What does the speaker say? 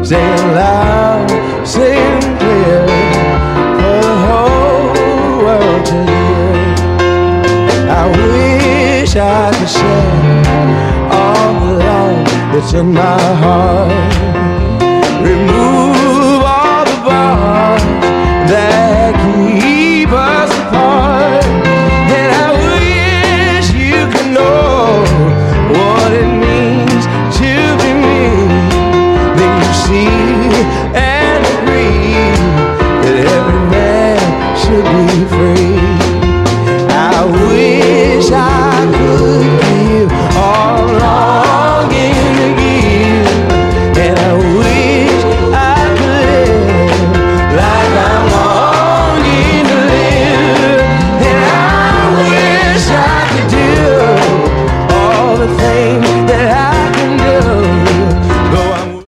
sing loud, sing clear for the whole world to hear. I wish I could share all the love that's in my heart.